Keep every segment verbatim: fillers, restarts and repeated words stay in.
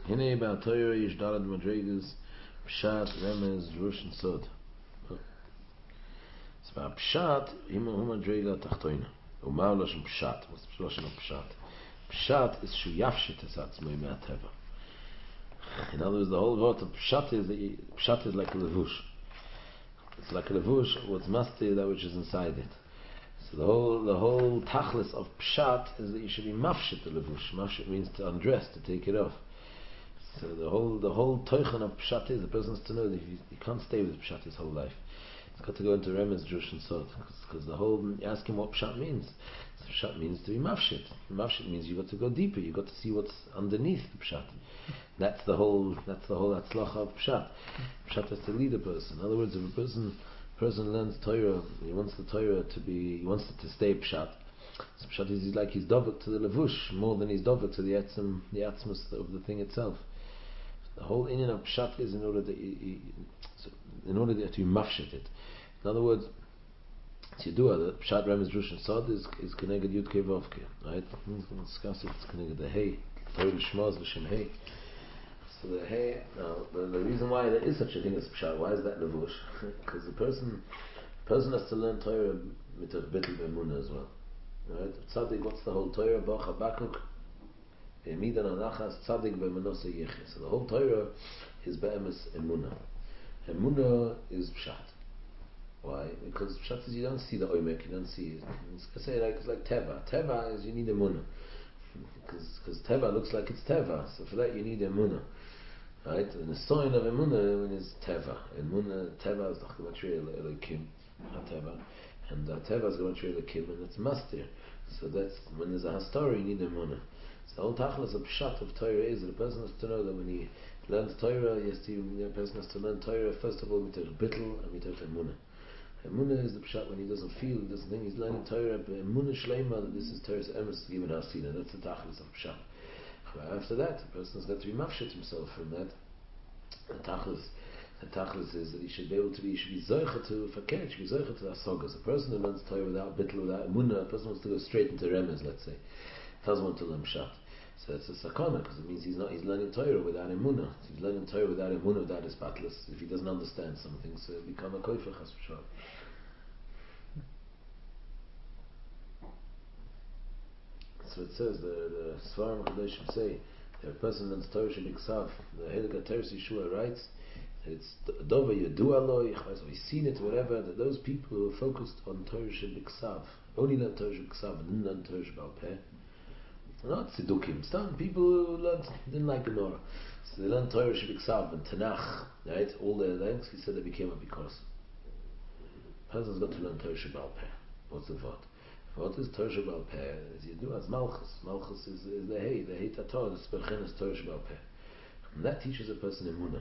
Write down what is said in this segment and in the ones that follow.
Hine ba Torah yish dalad madregas pshat remez rush and sod. So ba pshat ima hu madrega tachtoina. Umar lashon pshat. What's the lashon of pshat? Pshat is shu yafshit es atzmoi me'ateva. In other words, the whole word of pshat is pshat is like a levush. It's like a levush. What's masti that which is inside it. So the whole the whole tachlis of pshat is that you should be mafshit the levush. Mafshit means to undress, to take it off. So the whole the whole toichan of pshat is the person has to know that you, you can't stay with pshat his whole life. It's got to go into remez, drush and sod, because the whole you ask him what pshat means. So pshat means to be mafshit. Mafshit means you got to go deeper. You got to see what's underneath the pshat. That's the whole. That's the whole atzlacha of pshat. Pshat has to lead a person. In other words, if a person person learns Torah, he wants the Torah to be. He wants it to stay pshat. So pshat is like he's dovek to the levush more than he's dovek to the etzem, the atzmus of the thing itself. The whole inyan of pshat is in order that you, you, so in order that you mafshit it. In other words, tzidua, the pshat remez drush and sod is is connected yud kei vavke, right? We'll discuss it. It's connected the hey, Torah l'shmaz l'shem hey. So the hey, now the, the reason why there is such a thing as pshat, why is that levush? Because the person, person has to learn Torah mitach bittul b'emunah as well, right? Tzaddik, what's the whole Torah? Bach Habakuk. So the whole Torah is be'emes emunah. Emunah is pshat. Why? Because pshat is you don't see the oimek, you don't see it. It's say like it's like teva. Teva is you need emunah. Because teva looks like it's teva. So for that you need emunah. Right? And the sign of emunah is teva. Emunah, teva is the gematria elokim, not teva. And uh, teva is gematria elokim, and it's mastir. So that's when there's a hastorah, you need emunah. So the whole tachlis of pshat of Torah is that a person has to know that when he learns Torah, yes, the person has to learn Torah first of all mitach bittul and mitach emunah. Emunah is the pshat when he doesn't feel, he doesn't think he's learning Torah, but emunah shleima that this is Torah's emes given hasina. That's the tachlis of pshat. But after that, the person's got to be mafshit himself from that. The tachlis, the tachlis is that he should be able to be, he should be zoicha to fakir, he should be zoicha to asogas. A person who learns Torah without bittul, without emunah, a person wants to go straight into remez, let's say. Doesn't want to learn pshat. So it's a sakana because it means he's not he's learning Torah without emunah. He's learning Torah without emunah, without his battles. If he doesn't understand something, so he'll become a koifer chas v'shalom. So it says the the Svarim Chadoshim say that a person learns Torah shebiksav. The Heilig Teres Yeshua writes that it's dova yadu aloi. We've seen it, whatever. That those people who are focused on Torah shebiksav only learn Torah shebiksav and didn't learn Torah shebal peh. Not tzedukim. Some people who learned, didn't like Gemara, so they learned Torah shebiksav and Tanakh, right? All their lengths. He said they became a bikos. Person's got to learn Torah shebal peh. What's the vod? What is Torah shebal peh? As you do as malchus. Malchus is, is the hey, the hey tator, the sperchenes Torah shebal peh. And that teaches a person emunah.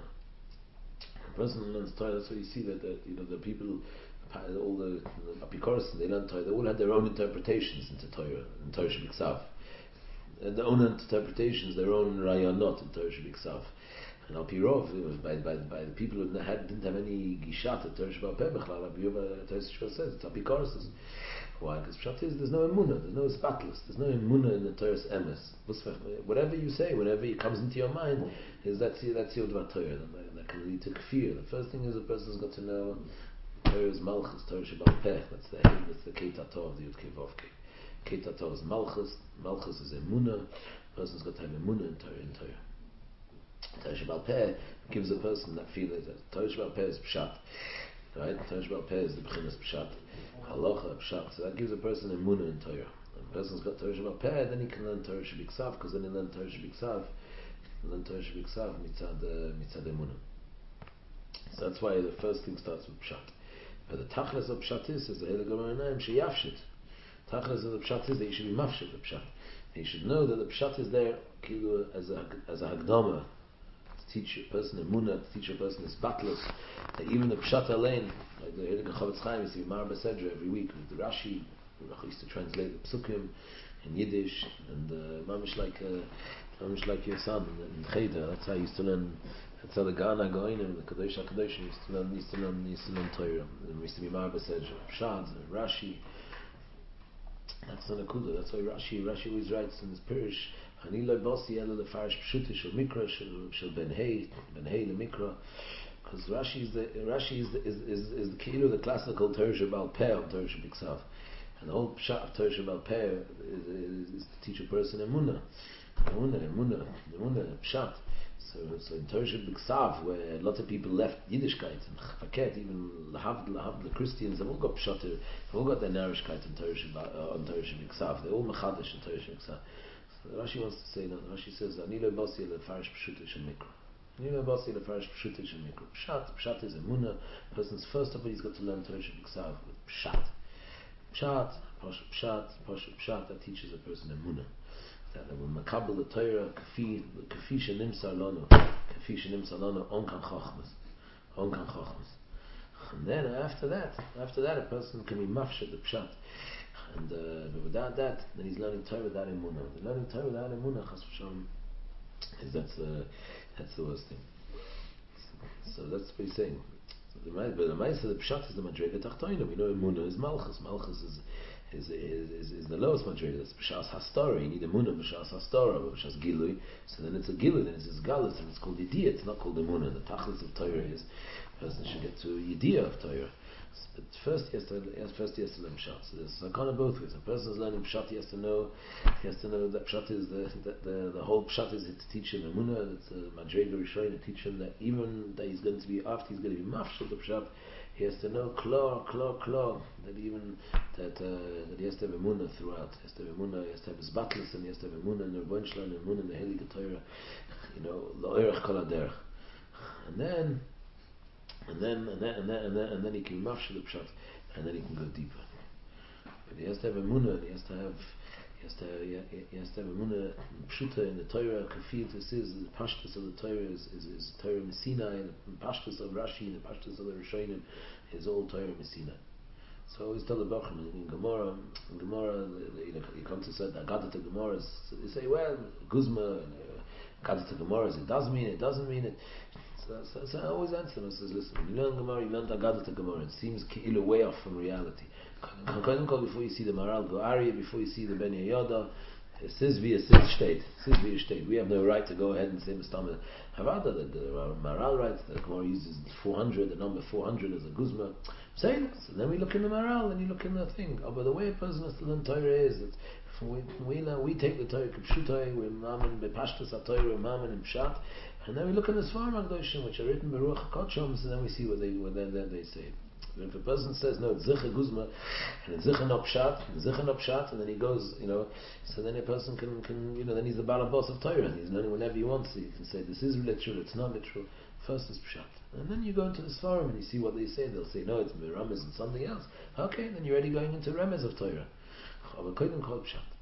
A person who learns Torah, that's why you see that, that you know the people, all the, the apikoros, they learn Torah. They all had their own interpretations into Torah, in Torah shebiksav. Their own interpretations, their own rayonot in Torah shebiksav. And Al Pirov, by, by, by the people who had, didn't have any gishat at Torah shebal peh b'chlal, Al Pirov says it's apikoros. Why? Because pshat is there's no emunah, there's no spatlus, there's no emunah in the Torah's emes. Whatever you say, whenever it comes into your mind, is that's that's your dvar Torah. That, that can lead to kfir. The first thing is a person's got to know Torah's malchus, Torah shebal peh. That's the head, that's the keitator of the yud kei vavke. Keitator is malchus, malchus is emunah. A person's got to have emunah in Torah. In Torah, Torah shebal peh gives a person that feeling that Torah shebal peh is pshat. Right? Torah shebal peh is the bechinas pshat. Halacha, pshat. So that gives a person emunah in Torah. When a person's got Torah shebal peh, then he can learn Torah shebiksav, because then he learn Torah shebiksav, learn Torah shebiksav mitzad mitzad emunah. So that's why the first thing starts with pshat. But the tachlis of pshat is, is the Heilig Gemara sheyafshit. Tachlis of the pshat is that you should be mafshit the pshat. And you should know that the pshat is there as a as a hagdama. Teach a person emunah, to teach a person his battles. That even the pshat alein, like the Heilig Chavetz Chaim, you see Mar Besedra every week with the Rashi. He used to translate the psukim in Yiddish, and uh, mamish like uh, mamish like your son in Cheder. That's how I used to learn. That's how the Gana Goinim, the Kadosh HaKadosh used to learn. Used to learn. Used to learn Torah. And used to be Mar Besedra, pshat, Rashi. That's not a kuda. That's why Rashi Rashi always writes in his Pirish. אני לא בוסי אלא לפרש פשוטה של מקרא, של, של בן ה', בן ה' למקרא, because Rashi is the, Rashi is, the, is, is, is the, כאילו the classical Torah Shebal Peh of Torah Shebiksav. And the whole pshat of Torah Shebal Peh is, is, is to teach a person emunah. Emunah, emunah, emunah, pshat. So, so in Torah Shebiksav, where a lot of people left Yiddishkeit and Chafaket, even Lahavd, Lahavd, the Christians, they've all got pshat, they've all got their narishkeit in Torah Shebal, uh, on Torah Shebiksav. They're all machadash in Torah Shebiksav. So Rashi wants to say, no, Rashi says, Ani lo basi ele farish pshuta shel mikra. Ani lo basi ele farish pshuta shel mikra. Pshat, pshat is emunah. Person's first of all, he's got to learn Torah Shebiksav with pshat. Pshat, posh pshat, posh pshat, that teaches a person emunah. That will makabel the Torah, kafi, kafi shenimsar lanu, kafi shenimsar lanu, onkan chochmas, onkan chochmas. And then after that, after that, a person can be mafshed the pshat. And uh, but without that, then he's learning Torah without emunah. The learning Torah without emunah, chas v'shalom, is that's uh, that's the worst thing. So, so that's what he's saying. So the but the ma'aseh the pshat is the madrega tachtoina. We know emunah is malchus. Malchus is is is is, is the lowest madrega. That's b'shas hastara. You need emunah b'shas hastara, but b'shas gilui. So then it's a gilui. Then it's a galus, and it's called yediyah. It's not called emunah. The tachlis of Torah is a person should get to yediyah of Torah. But first he has to first he has to learn pshat. So there's a kind of both ways. A person is learning pshat, he has to know he has to know that pshat is the the, the, the whole pshat is to teach him emunah. It's a madrega rishoyin to teach him that even that he's going to be after he's going to be mafshel the pshat, he has to know klar klar klar that even that uh, that he has to have emunah throughout. He has to have emunah. He has to have his battles and he has to have emunah in the Rebbein Shalom, emunah in the Heilige Torah. You know, la'orech kol haderech. And then. And then, and then, and then, and then, and then he can mafshel the pshat, and then he can go deeper. But he has to have emunah, he has to have, he has to, have, he, he has to have emunah pshuta in the Torah. Kafir, this is the pashtus of the Torah is is, is Torah Messina, and the pashtus of Rashi, and the pashtus of the Rishonim is all Torah Messina. So always tell the Bachman in Gemara, in Gemara, you know, you come to say that Agadah to Gemara, they say, well, Guzma, and Agadah to Gemara, it does mean it, it doesn't mean it. So, so, so I always answer them. I says, listen, when you learn Gemara, you learn Agadah to Gemara. It seems ki'ilu way off from reality. Before you see the Maral Go'ari, before you see the Ben Yehoyada, it says via Sid State. It says via State. We have no right to go ahead and say Mustama Havada. The, the Maral writes that the Gemara uses four hundred, the number four hundred as a Guzma. Saying so then we look in the Maral, and you look in the thing. Oh, but the way a person has to learn Torah is that we we, learn, we take the Torah Kipshutai, we're Maman Bepashtas HaTorah, we're Maman in Pshat. And then we look in the Svarim HaKadoshim, which are written by Ruach HaKodshim, so then we see what they what then, then they say. But if a person says no, it's Zicha Guzma, and it's Zicha no Pshat, and Zicha no Pshat, and then he goes, you know, so then a person can, can you know, then he's the Balabos of Torah, and he's learning whenever he wants. He can say this is literal, it's not literal. First is Pshat, and then you go into the Svarim and you see what they say. They'll say no, it's Miramis and something else. Okay, then you're already going into Remez of Torah. Aber couldn't call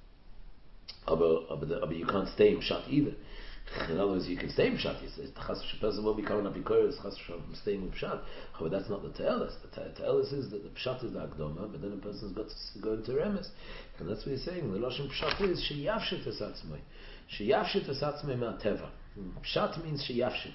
Pshat. Aber, aber, aber you can't stay in Pshat either. In other words, you can stay in Pshat. The person won't be coming up in Koros from staying in Pshat. But that's not the Te'elis. The Te'elis is that the Pshat is the Akdoma, but then a person's got to go into Remes. And that's what he's saying. The Lashon Pshat is Sheyavshit Esatzmai. Sheyavshit Esatzmai Ma'ateva. Pshat means Sheyavshit.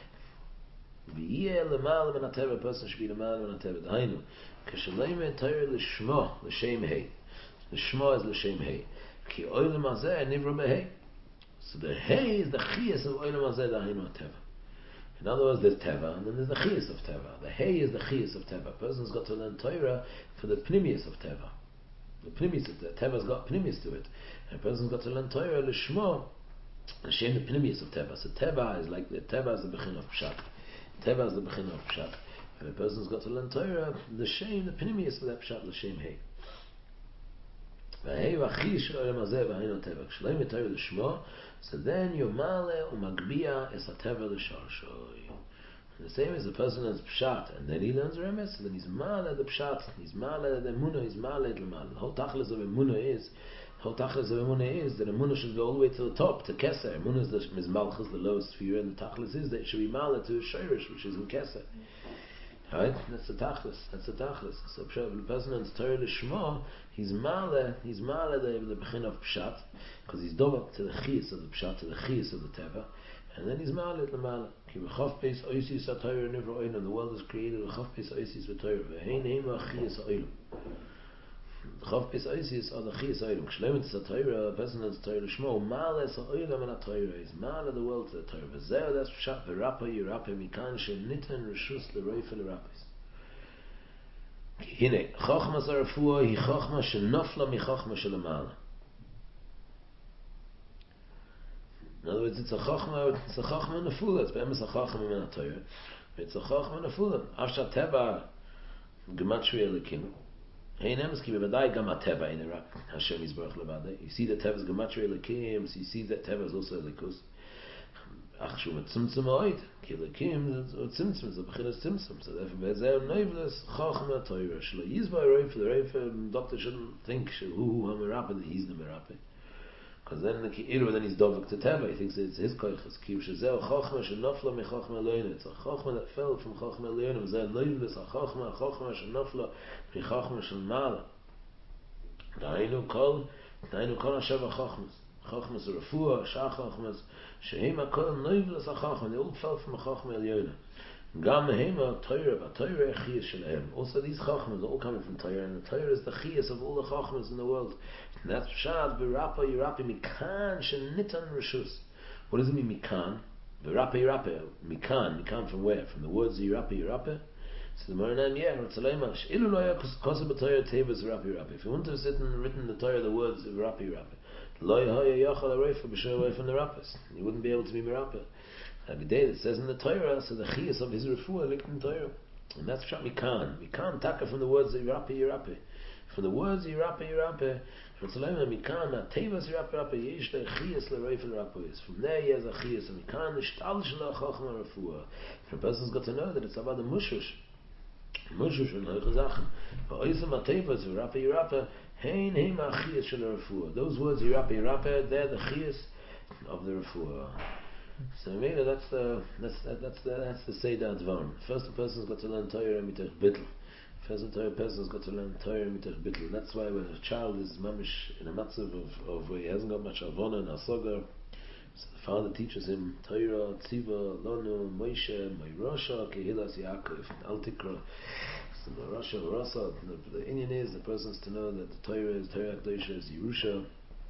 V'yeh l'mal min ha'teva, a person should be l'mal min ha'teva. D'hainu, k'shalei Torah l'shmo, l'shem hei. L'shmo is l'shem hei. Ki oilem hazeh nivra behei. So the hay is the chiyas of oilem hazeh d'hainu ha'teva. In other words, there's teva, and then there's the chiyas of teva. The hay is the chiyas of teva. A person's got to learn Torah for the pnimius of teva. The pnimius of teva. Teva's got pnimius to it. And a person's got to learn Torah l'shmo, l'shem the pnimius of teva. So teva is like the teva is the bechin of pshat. Teva is the bechin of pshat. And a person's got to learn Torah, the shame, the pnimius of that pshat, the shame hey. V'hei v'achish oilem hazeh v'hainu teva. K'shleim Torah l'shmo, so then yomale u'magbia es ha'teva l'sharshoi. The same as the person learns pshat, and then he learns remes, and then he's male the pshat, he's male the emunah, he's male the mal. The whole tachlis of emunah is, the whole tachlis of emunah is that emunah should go all the way to the top, to keser. Emunah is the mizmalchus, the lowest sphere, and the tachlis is that it should be male to a shirish, which is in keser. Right? That's the tachlis. That's the tachlis. So the person learns Torah l'shmo, he's male, he's male the the bechin of pshat, because he's dovak to the chiyas of the pshat, to the chiyas of the teva. And then he's ma'alit l'ma'ala. Ki v'chof peis oisis ha'Torah nivra oilam. The world is created v'chof peis oisis v'Torah. V'hein heim ha'chiyas ha'oilam. Chav Pes Oisis or the Chiyas Oilam. Kshleim Tzat Torah, a person that's Torah Lishmo, Ma'ale Sa Oilam and a Torah is Ma'ale the world to the Torah. V'zeh das Pshat v'rapa yirapa mikan she'niten reshus l'roife l'rapis. Hine, Chochma Zarafua hi Chochma she'nofla mi Chochma she'lema'ala. In other words, it's a Chochma, it's a Chochma nefula. It's be'emes a Chochma min ha-Torah. It's a Chochma nefula. Avshat Teva Gematria Elikim. Hey, Nemes ki bevadai gam ha-Teva in Iraq. Hashem Yisbarach levadai. You see that Teva is Gematria Elikim. So you see that Teva is also Elikus. Ach shu metzimtzum oid. Ki Elikim is tzimtzum. It's a bechinas tzimtzum. So therefore, be'ezeh neivles Chochma Torah. Shlo Yizba Reif. The Reif, the doctor shouldn't think who ha-Merapeh, that he's the Merapeh. Because then the Ki'iru, then he's dovek to Teva. He thinks it's his koiches. Ki shezeh chochma shenofla mi chochma leina. It's a chochma that fell from chochma leina. Zeh neivlis a chochma, a chochma shenofla mi chochma shenmala. Dainu kol, dainu kol hashem ha-chochmas. Chochmas refuah, shach chochmas, shehem ha-kol neivlis a chochma. They all fell from a chochma leina. Gam hema Torah, but Torah chiyas shelehem. Also these chochmas are all coming from Torah, and the Torah is the chiyas of all the chochmas in the world. And that's pshat v'rapa yirape mikan shenitan reshus. What does it mean mikan? V'rapa yirape mikan. Mikan from where? From the words yirape yirape. So the Moranam, yeah, Ratzalema. Ilu lo ya kosa b'Torah tevas v'rapa yirape. If you want to sit and written in the Torah the words v'rapa yirape, lo yahaya yachal areifa b'shor away from the rapis. You wouldn't be able to be mirape. Every day it says in the Torah, so the chiyas of his refuah linked in Torah, and that's pshat mikan. Mikan taka from the words yirape yirape. From the words yirape yirape. From there he has a chiyas and mikan nishtal shela chochma refuah. The person's got to know that it's about the mushush. Mushush and hoichazachen. But oisem atevas yirape yirape hein hein a chiyas shela refuah. Those words yirape yirape, they're the chiyas of the refuah. So maybe that's the that's that's the that's the Seder Advarim. First, the person's got to learn Torah mitach bittul. First, the person's got to learn Torah mitach bittul. That's why when a child is mamish in a matzav of, of where he hasn't got much avona and asaga, so the father teaches him Torah, Tziva, Lonu, Moshe, Moirosha, Kehilas Yaakov, Al Tikra. So the Rasha, Rasa. The, the Indian is the person's to know that the Torah is Torah Kedosha is Yerusha.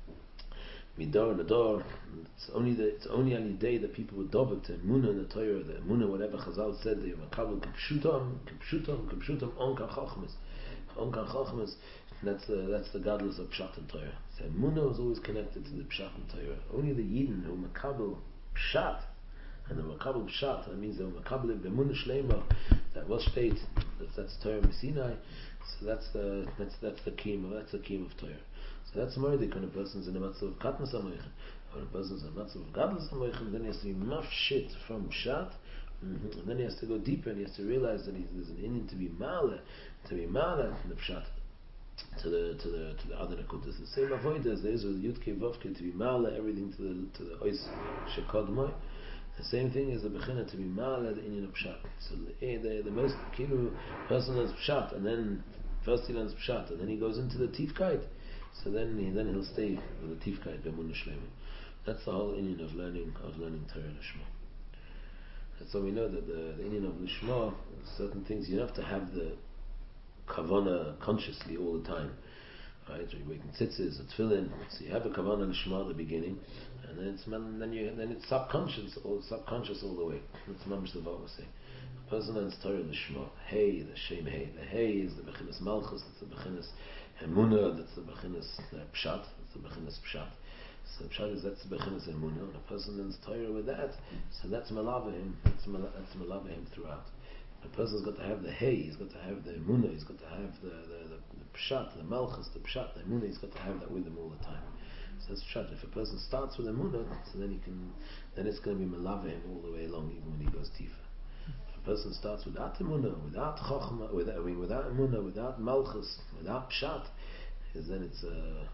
Midor Nador. It's only the it's only on the day that people would dovek to Emunah in the Torah, the Emunah, whatever Chazal said, they were kabel kipshutam, kipshutam, kipshutam onkan chachmas, onkan chachmas. That's the that's the godless of pshat and Torah. So Emunah was always connected to the pshat and Torah. Only the Yidden who makabel pshat, and the makabel pshat, that means they were makabel b'emunah shleima. That was state. That's that's Torah Sinai. So that's the that's that's the key. That's the key of Torah. So that's more the kind of person's in a matzav of katnas amoichem. When a person's in a matzav of gadlus amoichem, then he has to be mafshit from pshat, mm-hmm. And then he has to go deeper and he has to realize that he, there's an Indian to be male, to be male from the pshat to the to the to the other nakutas. The same avoid as there is with yudke vavke to be male everything to the to the ois shekodmoi. The same thing is the bechina to be male the Indian of pshat. So the the, the most kilu person learns pshat and then first he learns pshat and then he goes into the tifkait. So then, he, then he'll stay with the tifkait b'emunah shleima. That's the whole Indian of learning of learning Torah Lishma. That's why we know that the, the Indian of Lishma, certain things you have to have the kavana consciously all the time. Right? So you're making tzitzis or tefillin, so you have a kavana Lishma at the beginning, and then it's then you then it's subconscious or subconscious all the way. That's mamish the Vava say. A person learns Torah Lishma. Hey, the shem hey. The hey is the bechinas malchus. That's the bechinas Emunah, that's the bechinas pshat, that's the bechinas pshat. So pshat is that's the bechinas emunah, and a person learns Torah with that, so that's malava him, that's malava, that's malava him throughout. A person's got to have the hey, he's got to have the emunah, he's got to have the, the, the, the pshat, the malchus, the pshat, the emunah, he's got to have that with him all the time. So that's pshat. If a person starts with emunah, so then he can, then it's going to be malava him all the way along, even when he goes tifa. A person starts without emunah, without chokhmah, without, I mean, without emunah, without malchus, without pshat, is then it's a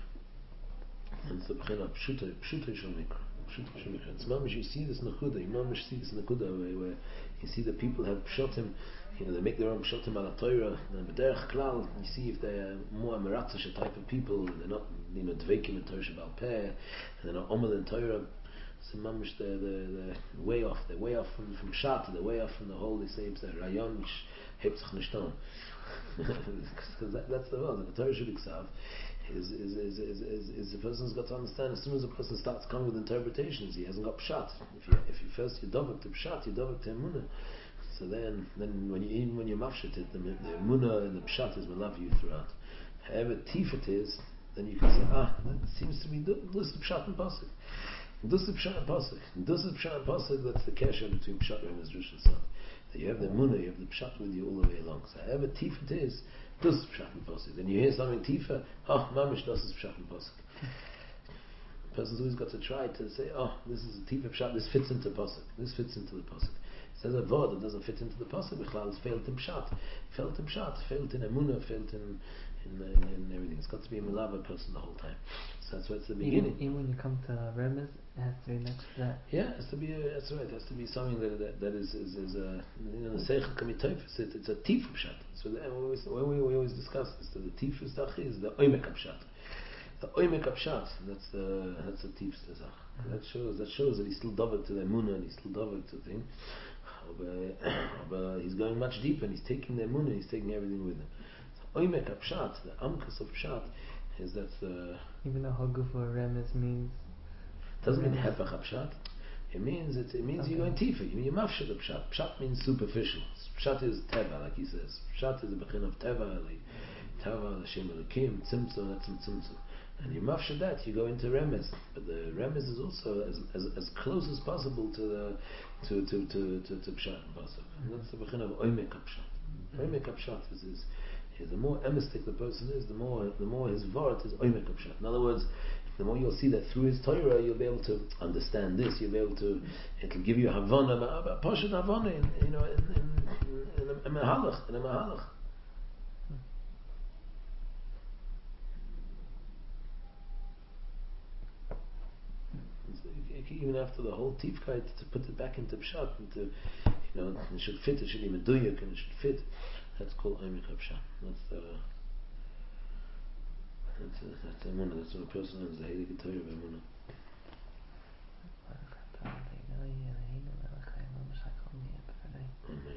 it's the bechina pshuta pshuta shel mikra, pshuta shel mikra. It's mamish. You see this nakuda, you mamish see this nakuda where, where you see that people have pshotim, you know, they make their own pshotim ala Torah, and b'derech klal, you see if they're more meratzish type of people, they're not, you know, dveikim in Torah shebal peh, and they're not omer in Torah. So mamish they're, they're, they're way off. They're way off from from pshat. They're way off from the whole. They say it's a rayon which hebtzach nishton. Because that, that's the world. The Torah Shebiksav is is, is, is, is is the person's got to understand. As soon as a person starts coming with interpretations, he hasn't got pshat. If you if you first you dovek to pshat, you dovek to emunah. So then then when you even when you mafshet it, the, the emunah and the pshat is will love you throughout. However tif it is, then you can say, ah, that seems to be this is pshat and pasuk. This is pshat and pasuk. This is pshat and pasuk. That's the kesher between pshat and drush and stuff. You have the emunah, you have the pshat with you all the way along. So however tif it is, this is pshat and pasuk. Then you hear something tifa, oh, mamish, this is pshat and pasuk. The person's always got to try to say, oh, this is a tifa pshat. This fits into pasuk. This fits into the pasuk. It says a vod that doesn't fit into the pasuk. Bichlal it's failed in pshat, failed in pshat, failed in emunah, failed in in, in, in everything. It's got to be a milava person the whole time. So that's why it's the beginning. Even, even when you come to remez, it has to be next to that. Yeah, it has to be. A, that's right. It has to be something that that, that is is, is a you know the seichel can be teifus. It, it's a tif pshat. So the, when, we, when we, we always discuss this, the tifus dachi is the oimek pshat. The oimek pshat. That's the that's the tif zach. That shows that shows that he's still dovek to the emunah and he's still dovek to the thing. But, but he's going much deeper and he's taking the emunah. He's taking everything with him. Oimek pshat, the amkus of pshat, is that the even though haguf or remez means doesn't mean hefach pshat. It means it, it means okay. You're going tifa. You mean you mafshet the pshat. Pshat means superficial. Pshat is teva, like he says. Pshat is a bechin of teva, like teva, Hashem Elokim, tzimtzum, that's tzimtzum. And you mafshet that, you go into remez. But the remez is also as, as as close as possible to the to to to to, to pshat and pasuk. And that's the bechin of oimek pshat. Oimek pshat is is is the more emistic the person is, the more the more his vart is oimek pshat. In other words, the more you'll see that through his Torah, you'll be able to understand this. You'll be able to. It'll give you havana, pashat havana, in you know, in in, in, in a mahalach, in a mahalach. Even after the whole tifkite, to put it back into pshat, into you know, it should fit. It should be meduyak, and it should fit. That's called oimek pshat. That's the. That's a, that's emunah. That's when a person learns the heilige Torah of emunah. Amen.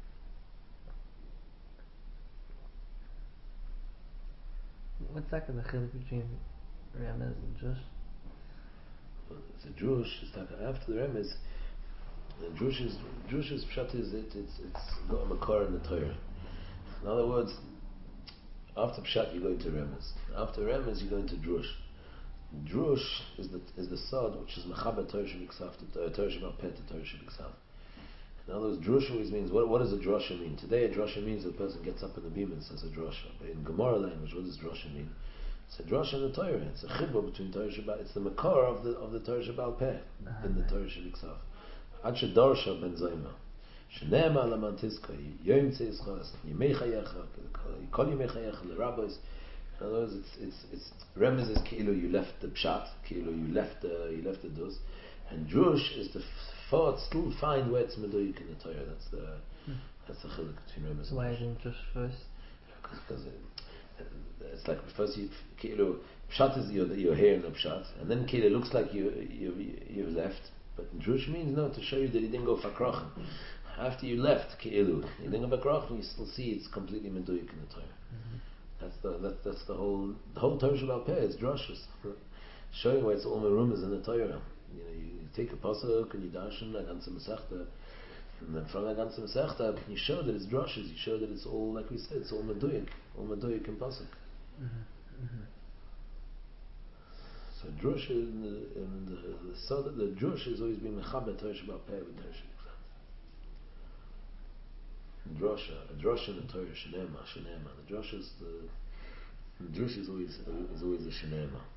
What's like the chiluk between remez and drush? Well, it's a drush. It's like after the remez. The drush is drush's pshat is it. It's it's got a makar in the Torah. In other words, after pshat you go into remez. After remez you go into drush. Drush is the is the sod which is mechaber Torah shebiksav to Torah shebapeh to Torah shebiksav. In other words, drush always means what? What does a drasha mean? Today, a drasha means a person gets up in the beam and says a drasha. But in Gemara language, what does drasha mean? It's a drasha in the Torah. It's a chibur between Torah shebal. It's the makar of the of the Torah shebal peh in the Torah shebiksav. Ad shedarsha ben zayma. Shenema lamantiska yom tzeischas yimei chayecha kol yimei chayecha l'rabbis. In other words, it's it's it's remez is kilo you left the pshat, kilo you left the you left the dus, and drush is the thought still find where it's meduik in the Torah. That's the hmm. that's the chiluk between remez. So why isn't drush first? Because it, it's like first you kilo pshat is your your hair in the pshat, and then kilo looks like you you you left, but drush means no to show you that you didn't go fakrachin. After you left kilo, you didn't go fakrachin, you still see it's completely meduik in the Torah. Mm-hmm. That's the that, that's the whole the whole Torah Shabbat Peh. It's drushes, showing where it's all merumas in the Torah. You know, you, you take a pasuk and you darshan a ganze mesechta, and then from a ganze mesechta you show that it's drushes. You show that it's all like we said, it's all meduyik, all meduyik in pasuk. Mm-hmm. Mm-hmm. So drush and the and the, the so that the drush has always been mechaber Torah Shabbat Peh with Torah Shabbat. Drosha, a drosha in the Torah, shenema, shenema. The drosha is the, the drush is always is always a shenema.